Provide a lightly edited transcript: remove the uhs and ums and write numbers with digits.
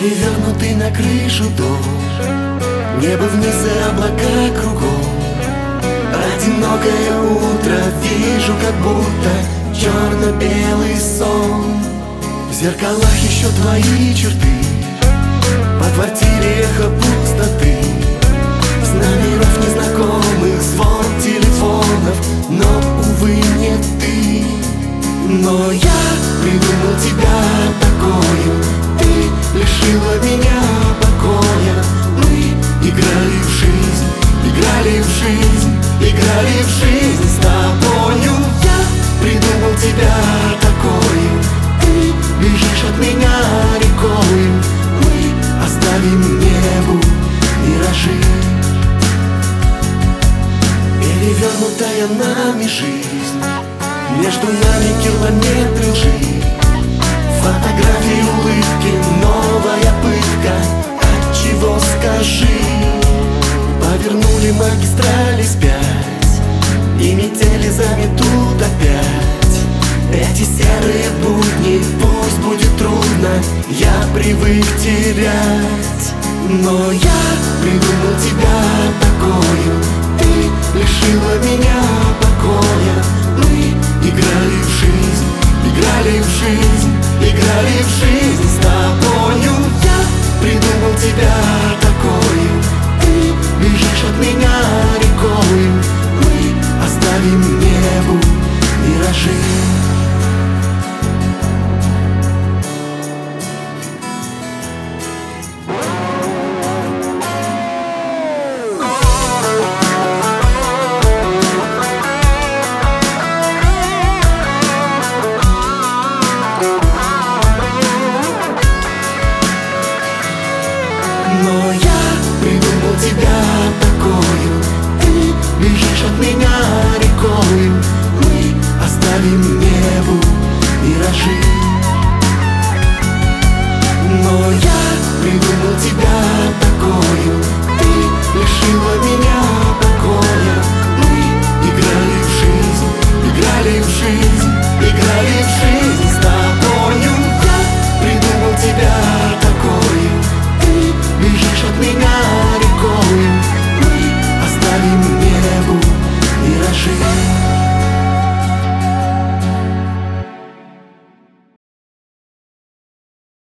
Перевернутый на крышу дом, небо вниз и облака кругом. Одинокое утро, вижу, как будто черно-белый сон. В зеркалах еще твои черты, по квартире эхо пустоты. С номеров незнакомых звон телефонов, но, увы, не ты. Но я придумал тебя такую, ты лишила меня покоя. Мы играли в жизнь, играли в жизнь, играли в жизнь с тобою. Я придумал тебя такую, ты бежишь от меня рекою. Мы оставим небу миражи. Перевернутая нами жизнь, между нами километры лжи. Фотографии, улыбки, новая пытка. Отчего, скажи? Повернули магистрали вспять, и метели заметут опять. Эти серые будни, пусть будет трудно, я привык терять. Но я придумал тебя такую, ты лишила меня покоя. Мы играли в жизнь, играли в жизнь, играли в жизнь с тобою. Я придумал тебя такую, ты бежишь от меня рекою. Мы оставим небу миражи. Но я придумал тебя такую, ты бежишь от меня